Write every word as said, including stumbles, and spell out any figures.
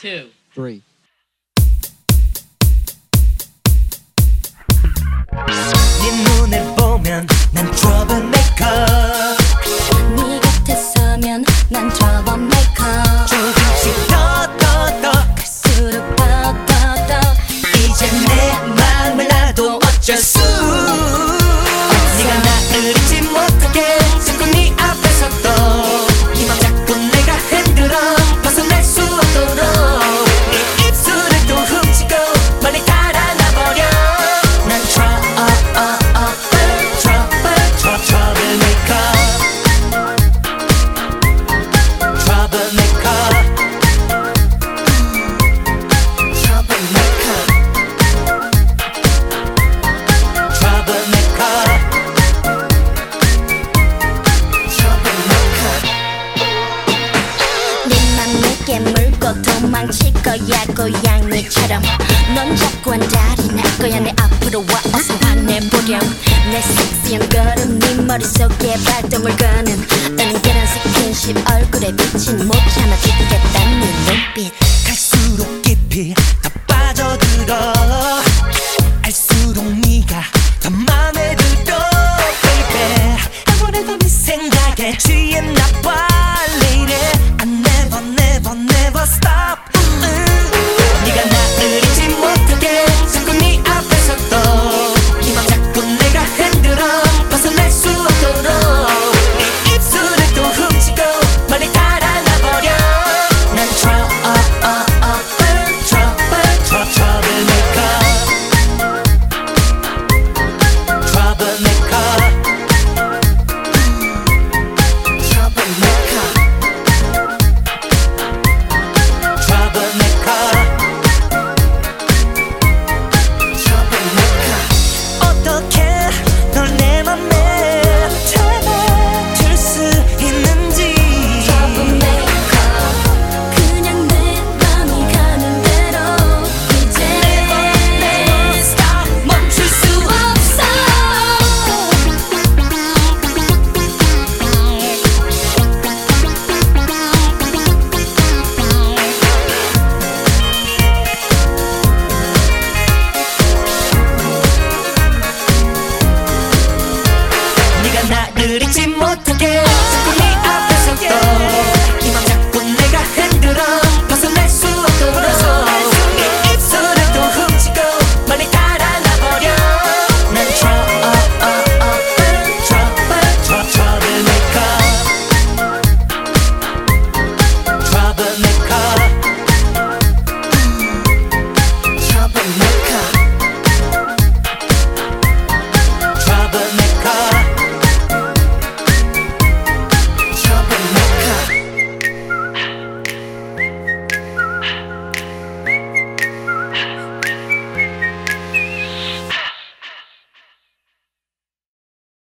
two, three. 네 눈을 보면 난 troublemaker. 네 곁에 서면 난 troublemaker. 조금씩 더 더 더 갈수록 더 더 더 이제 내 맘을 놔도 어쩔 수. 네가 나를 잊지 못하게 자꾸 네 앞에서도 네 맘 자꾸 내가 흔들어 벗어날 수 없도록 네 입술을 또 훔치고 멀리 달아나버려. 난 trouble trouble trouble troublemaker. troublemaker. troublemaker. troublemaker. troublemaker. 네맘 내게 물고 도망칠 거야 고양이처럼. 넌 자꾸 한달이 날 거야. 내 앞으로 와 어서 화내보렴. 내 섹시한 걸음 네 머릿속에 발동을 거는 은근한 스킨십 얼굴에 비친 못 참아 죽겠다 네 눈빛.